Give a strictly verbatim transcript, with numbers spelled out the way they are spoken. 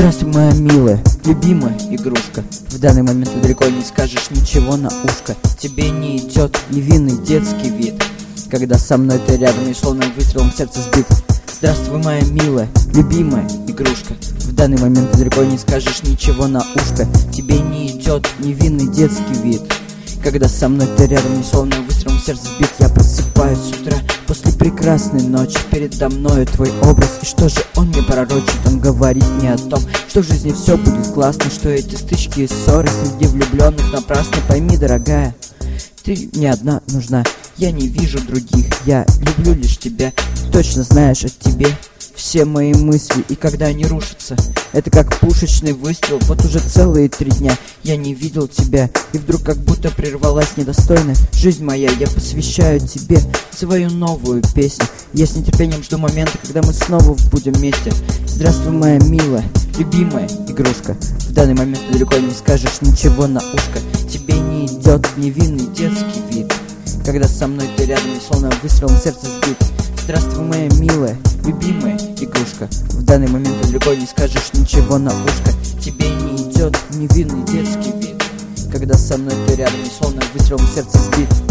Здравствуй, моя милая, любимая игрушка. В данный момент ты далеко не скажешь ничего на ушко. Тебе не идет невинный детский вид, когда со мной ты рядом и словно выстрелом в сердце сбит. Здравствуй, моя милая, любимая игрушка. В данный момент ты далеко не скажешь ничего на ушко. Тебе не идет невинный детский вид, когда со мной ты рядом и словно выстрелом в сердце сбит. Я просыпаюсь с утра после прекрасной ночи, передо мною твой образ. И что же он мне пророчит? Он говорит мне о том, что в жизни все будет классно, что эти стычки и ссоры среди влюбленных напрасны. Пойми, дорогая, ты мне одна нужна, я не вижу других, я люблю лишь тебя. Ты точно знаешь, о тебе все мои мысли, и когда они рушатся, это как пушечный выстрел. Вот уже целые три дня я не видел тебя, и вдруг как будто прервалась недостойная жизнь моя. Я посвящаю тебе свою новую песню. Я с нетерпением жду момента, когда мы снова будем вместе. Здравствуй, моя милая, любимая игрушка. В данный момент ты далеко не скажешь ничего на ушко. Тебе не идет невинный детский вид, когда со мной ты рядом и словно выстрелом в сердце сбит. Здравствуй, моя милая, любимая игрушка. В данный момент ты далеко не скажешь ничего на ушко. Тебе не идет невинный детский вид, когда со мной ты рядом и словно выстрелом в сердце сбит.